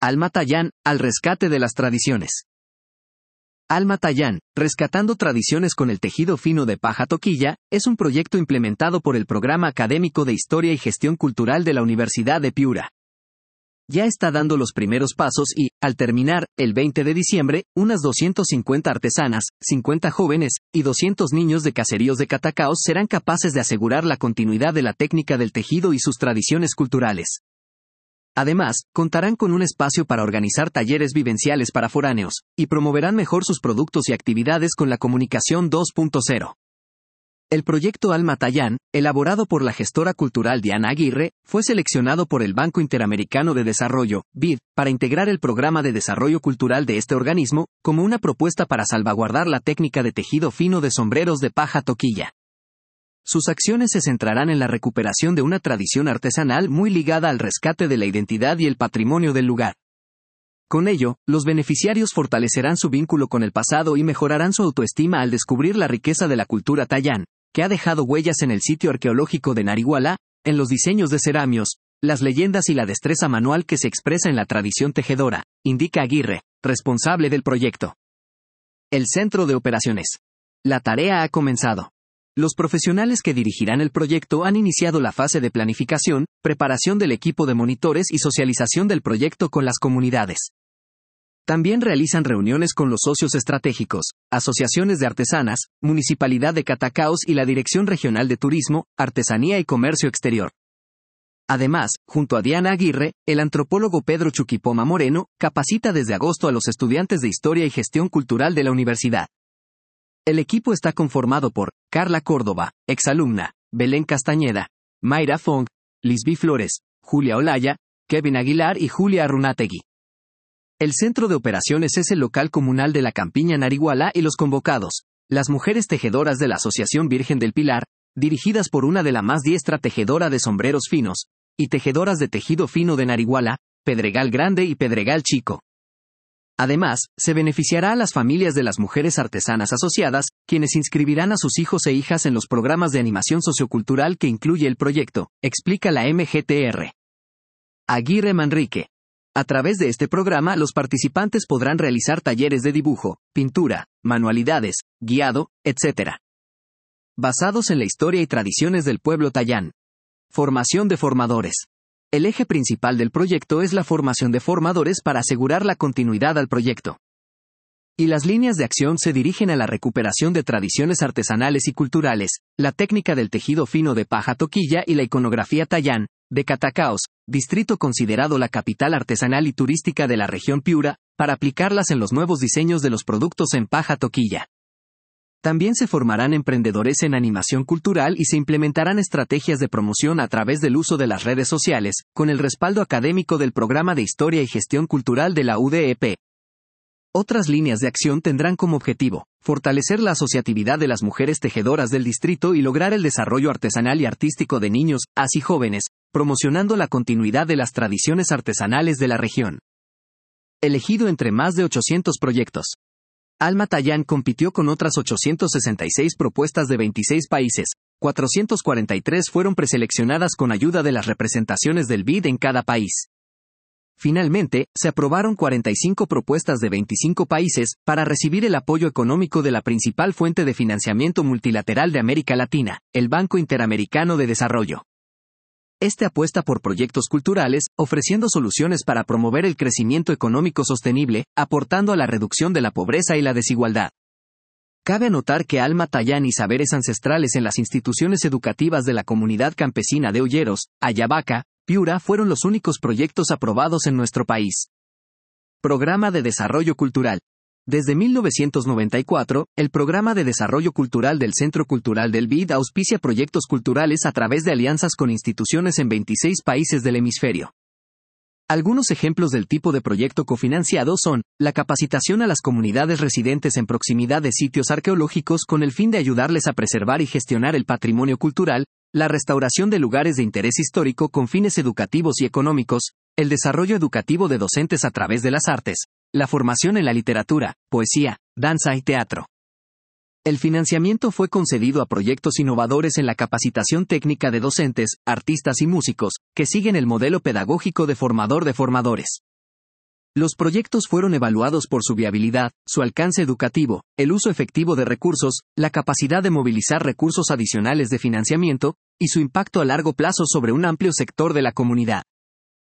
Alma Tallán, al rescate de las tradiciones. Alma Tallán, rescatando tradiciones con el tejido fino de paja toquilla, es un proyecto implementado por el Programa Académico de Historia y Gestión Cultural de la Universidad de Piura. Ya está dando los primeros pasos y, al terminar, el 20 de diciembre, unas 250 artesanas, 50 jóvenes y 200 niños de caseríos de Catacaos serán capaces de asegurar la continuidad de la técnica del tejido y sus tradiciones culturales. Además, contarán con un espacio para organizar talleres vivenciales para foráneos, y promoverán mejor sus productos y actividades con la comunicación 2.0. El proyecto Alma Tallán, elaborado por la gestora cultural Diana Aguirre, fue seleccionado por el Banco Interamericano de Desarrollo, BID, para integrar el programa de desarrollo cultural de este organismo, como una propuesta para salvaguardar la técnica de tejido fino de sombreros de paja toquilla. Sus acciones se centrarán en la recuperación de una tradición artesanal muy ligada al rescate de la identidad y el patrimonio del lugar. Con ello, los beneficiarios fortalecerán su vínculo con el pasado y mejorarán su autoestima al descubrir la riqueza de la cultura Tallán, que ha dejado huellas en el sitio arqueológico de Narihuala, en los diseños de ceramios, las leyendas y la destreza manual que se expresa en la tradición tejedora, indica Aguirre, responsable del proyecto. El Centro de Operaciones. La tarea ha comenzado. Los profesionales que dirigirán el proyecto han iniciado la fase de planificación, preparación del equipo de monitores y socialización del proyecto con las comunidades. También realizan reuniones con los socios estratégicos, asociaciones de artesanas, Municipalidad de Catacaos y la Dirección Regional de Turismo, Artesanía y Comercio Exterior. Además, junto a Diana Aguirre, el antropólogo Pedro Chuquipoma Moreno capacita desde agosto a los estudiantes de Historia y Gestión Cultural de la universidad. El equipo está conformado por Carla Córdoba, exalumna, Belén Castañeda, Mayra Fong, Lisbí Flores, Julia Olaya, Kevin Aguilar y Julia Arrunategui. El Centro de Operaciones es el local comunal de la Campiña Narihuala y los convocados, las mujeres tejedoras de la Asociación Virgen del Pilar, dirigidas por una de la más diestra tejedora de sombreros finos, y tejedoras de tejido fino de Narihuala, Pedregal Grande y Pedregal Chico. Además, se beneficiará a las familias de las mujeres artesanas asociadas, quienes inscribirán a sus hijos e hijas en los programas de animación sociocultural que incluye el proyecto, explica la MGTR. Aguirre Manrique. A través de este programa los participantes podrán realizar talleres de dibujo, pintura, manualidades, guiado, etc. Basados en la historia y tradiciones del pueblo Tallán. Formación de formadores. El eje principal del proyecto es la formación de formadores para asegurar la continuidad al proyecto. Y las líneas de acción se dirigen a la recuperación de tradiciones artesanales y culturales, la técnica del tejido fino de paja toquilla y la iconografía Tallán, de Catacaos, distrito considerado la capital artesanal y turística de la región Piura, para aplicarlas en los nuevos diseños de los productos en paja toquilla. También se formarán emprendedores en animación cultural y se implementarán estrategias de promoción a través del uso de las redes sociales, con el respaldo académico del Programa de Historia y Gestión Cultural de la UDEP. Otras líneas de acción tendrán como objetivo fortalecer la asociatividad de las mujeres tejedoras del distrito y lograr el desarrollo artesanal y artístico de niños, así jóvenes, promocionando la continuidad de las tradiciones artesanales de la región. Elegido entre más de 800 proyectos. Alma Tallán compitió con otras 866 propuestas de 26 países, 443 fueron preseleccionadas con ayuda de las representaciones del BID en cada país. Finalmente, se aprobaron 45 propuestas de 25 países para recibir el apoyo económico de la principal fuente de financiamiento multilateral de América Latina, el Banco Interamericano de Desarrollo. Este apuesta por proyectos culturales, ofreciendo soluciones para promover el crecimiento económico sostenible, aportando a la reducción de la pobreza y la desigualdad. Cabe anotar que Alma Tallán y saberes ancestrales en las instituciones educativas de la comunidad campesina de Olleros, Ayabaca, Piura fueron los únicos proyectos aprobados en nuestro país. Programa de Desarrollo Cultural. Desde 1994, el Programa de Desarrollo Cultural del Centro Cultural del BID auspicia proyectos culturales a través de alianzas con instituciones en 26 países del hemisferio. Algunos ejemplos del tipo de proyecto cofinanciado son, la capacitación a las comunidades residentes en proximidad de sitios arqueológicos con el fin de ayudarles a preservar y gestionar el patrimonio cultural, la restauración de lugares de interés histórico con fines educativos y económicos, el desarrollo educativo de docentes a través de las artes, la formación en la literatura, poesía, danza y teatro. El financiamiento fue concedido a proyectos innovadores en la capacitación técnica de docentes, artistas y músicos, que siguen el modelo pedagógico de formador de formadores. Los proyectos fueron evaluados por su viabilidad, su alcance educativo, el uso efectivo de recursos, la capacidad de movilizar recursos adicionales de financiamiento, y su impacto a largo plazo sobre un amplio sector de la comunidad.